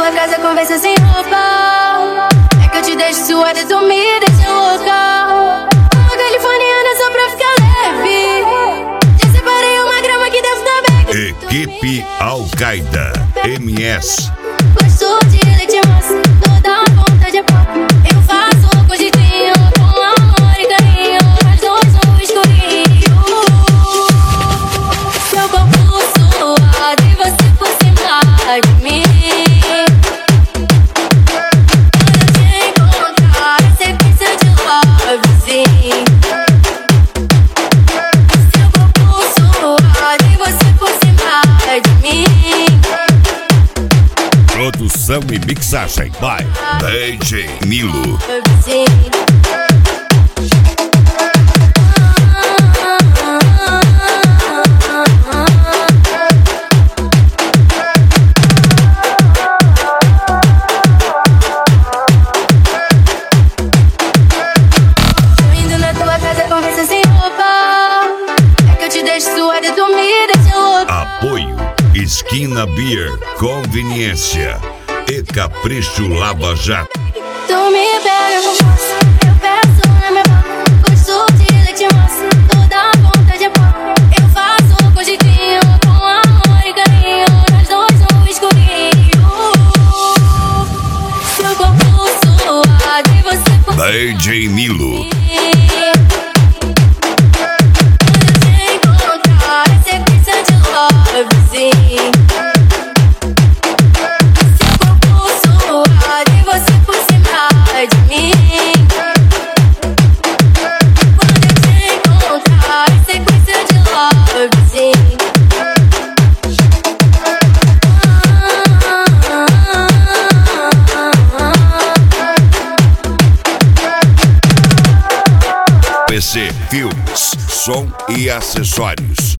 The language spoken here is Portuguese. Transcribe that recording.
tua casa, conversa sem roupa. É que eu te deixo suada, tu me deixa louca. Uma californiana só pra ficar leve. Já separei uma grama que deve dar bem. Equipe Al-Qaeda MS. Gosto de leite moça, toda ponta de pó. Eu faço com jeitinho, com amor e carinho. Nós dois no escurinho. Seu corpo suado e você por cima de mim. Quando eu te encontrar, sequência de love, sim. Seu corpo suado e você por cima de mim. Produção e mixagem by DJ Milo. Indo na tua casa, conversa sem roupa. É que eu te deixo suada, tu me deixa louca. Apoio Esquina Beer, Conveniência e Capricho Lava Jato. Tu me pega com força, eu peço na minha boca. Gosto de leite moça, toda ponta de pó. Eu faço com jeitinho, com amor e carinho. Nós dois no escurinho. Seu corpo suado e você por DJ Milo. Quando eu te encontrar, é sequência de love, sim. Seu corpo suado e você por cima de mim. Quando eu te encontrar, é sequência de love, sim. PC Filmes, som e acessórios.